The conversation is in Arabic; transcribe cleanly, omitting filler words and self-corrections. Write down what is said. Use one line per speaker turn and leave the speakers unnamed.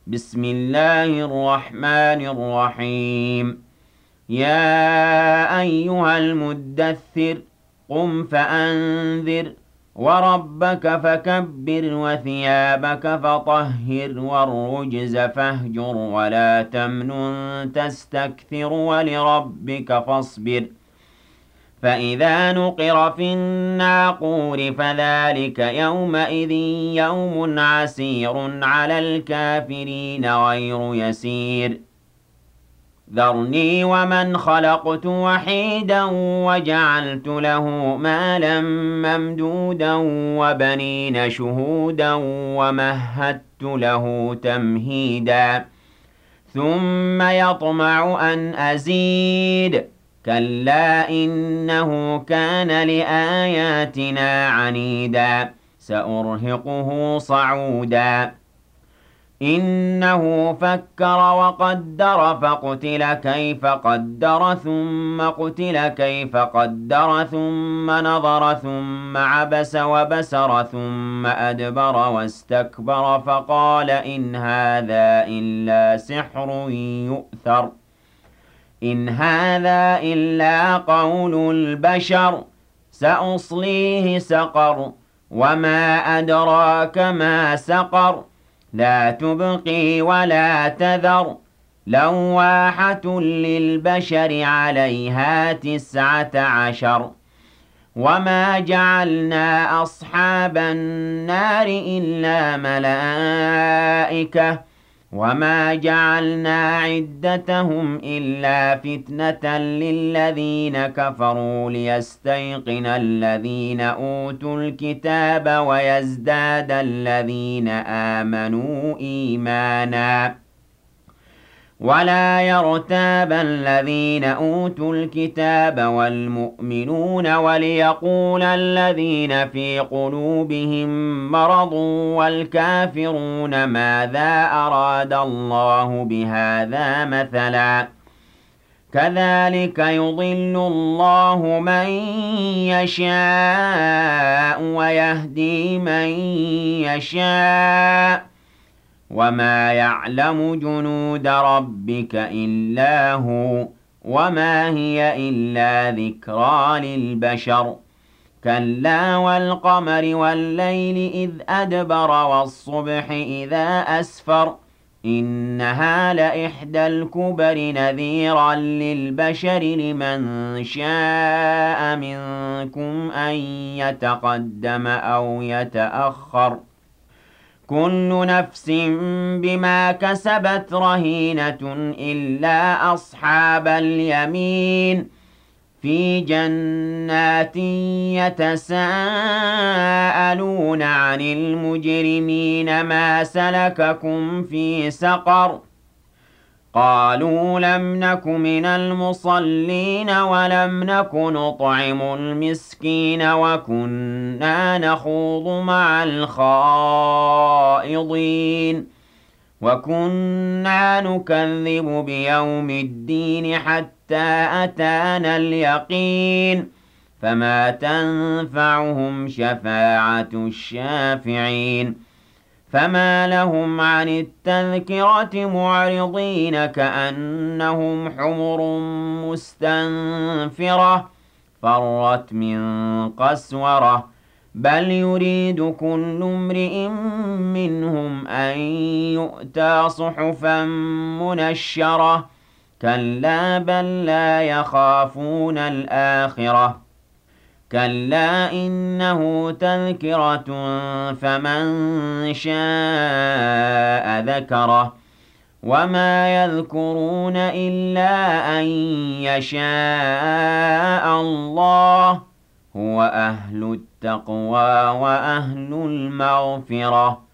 بسم الله الرحمن الرحيم. يا أيها المدثر قم فأنذر وربك فكبر وثيابك فطهر والرجز فاهجر ولا تمنن تستكثر ولربك فاصبر فإذا نقر في الناقور فذلك يومئذ يوم عسير على الكافرين غير يسير. ذرني ومن خلقت وحيدا وجعلت له مالا ممدودا وبنين شهودا ومهدت له تمهيدا ثم يطمع أن أزيد كلا إنه كان لآياتنا عنيدا سأرهقه صعودا إنه فكر وقدر فقتل كيف قدر ثم قتل كيف قدر ثم نظر ثم عبس وبسر ثم أدبر واستكبر فقال إن هذا إلا سحر يؤثر إن هذا إلا قول البشر سأصليه سقر وما أدراك ما سقر لا تبقي ولا تذر لواحة للبشر عليها 19 وما جعلنا أصحاب النار إلا ملائكة وما جعلنا عدتهم إلا فتنة للذين كفروا ليستيقن الذين أوتوا الكتاب ويزداد الذين آمنوا إيمانا ولا يرتاب الذين أوتوا الكتاب والمؤمنون وليقول الذين في قلوبهم مرض والكافرون ماذا أراد الله بهذا مثلا كذلك يضل الله من يشاء ويهدي من يشاء وما يعلم جنود ربك إلا هو وما هي إلا ذكرى للبشر كلا والقمر والليل إذ أدبر والصبح إذا أسفر إنها لإحدى الكبر نذيرا للبشر لمن شاء منكم أن يتقدم أو يتأخر كل نفس بما كسبت رهينة إلا أصحاب اليمين في جنات يتساءلون عن المجرمين ما سلككم في سقر قالوا لم نك من المصلين ولم نك نطعم المسكين وكنا نخوض مع الخائضين وكنا نكذب بيوم الدين حتى أتانا اليقين فما تنفعهم شفاعة الشافعين فما لهم عن التذكرة معرضين كأنهم حمر مستنفرة فرت من قسورة بل يريد كل امرئ منهم أن يؤتى صحفا منشرة كلا بل لا يخافون الآخرة كلا إنه تذكرة فمن شاء ذكره وما يذكرون إلا أن يشاء الله هو أهل التقوى وأهل المغفرة